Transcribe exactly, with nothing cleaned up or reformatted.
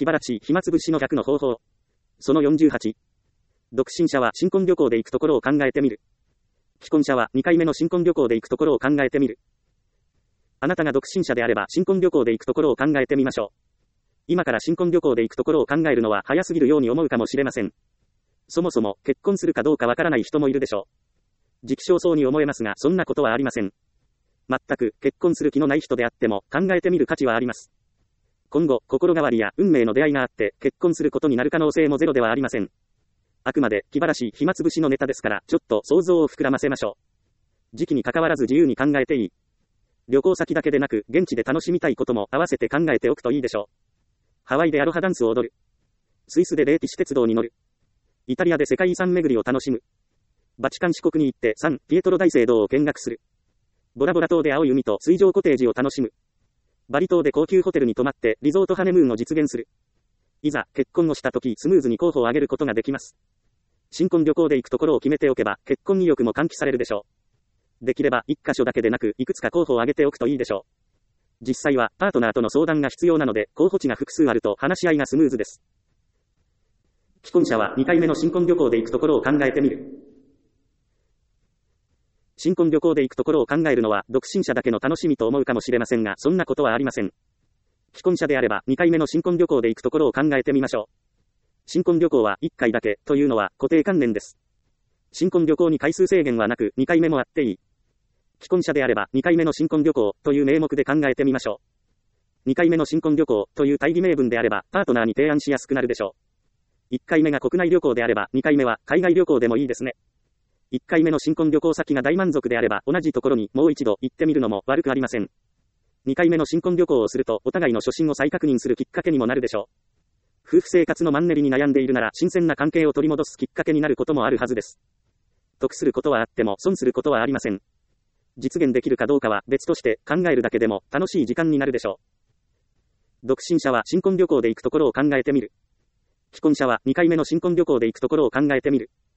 気晴らし、暇つぶしの逆の方法。そのよんじゅうはち。独身者は新婚旅行で行くところを考えてみる。既婚者はにかいめの新婚旅行で行くところを考えてみる。あなたが独身者であれば新婚旅行で行くところを考えてみましょう。今から新婚旅行で行くところを考えるのは早すぎるように思うかもしれません。そもそも結婚するかどうかわからない人もいるでしょう。時期尚早に思えますが、そんなことはありません。全く結婚する気のない人であっても考えてみる価値はあります。今後、心変わりや運命の出会いがあって結婚することになる可能性もゼロではありません。あくまで気晴らし、暇つぶしのネタですから、ちょっと想像を膨らませましょう。時期に関わらず自由に考えていい。旅行先だけでなく、現地で楽しみたいことも合わせて考えておくといいでしょう。ハワイでアロハダンスを踊る。スイスでレーティシ鉄道に乗る。イタリアで世界遺産巡りを楽しむ。バチカン四国に行ってサン・ピエトロ大聖堂を見学する。ボラボラ島で青い海と水上コテージを楽しむ。バリ島で高級ホテルに泊まってリゾートハネムーンを実現する。いざ結婚をした時スムーズに候補を挙げることができます。新婚旅行で行くところを決めておけば結婚意欲も喚起されるでしょう。できれば一箇所だけでなくいくつか候補を挙げておくといいでしょう。実際はパートナーとの相談が必要なので候補地が複数あると話し合いがスムーズです。既婚者はにかいめの新婚旅行で行くところを考えてみる。新婚旅行で行くところを考えるのは独身者だけの楽しみと思うかもしれませんが、そんなことはありません。既婚者であればにかいめの新婚旅行で行くところを考えてみましょう。新婚旅行はいっかいだけというのは固定観念です。新婚旅行に回数制限はなくにかいめもあっていい。既婚者であればにかいめの新婚旅行という名目で考えてみましょう。にかいめの新婚旅行という大義名分であればパートナーに提案しやすくなるでしょう。いっかいめが国内旅行であればにかいめは海外旅行でもいいですね。いっかいめの新婚旅行先が大満足であれば同じところにもう一度行ってみるのも悪くありません。にかいめの新婚旅行をするとお互いの初心を再確認するきっかけにもなるでしょう。夫婦生活のマンネリに悩んでいるなら新鮮な関係を取り戻すきっかけになることもあるはずです。得することはあっても損することはありません。実現できるかどうかは別として考えるだけでも楽しい時間になるでしょう。独身者は新婚旅行で行くところを考えてみる。既婚者はにかいめの新婚旅行で行くところを考えてみる。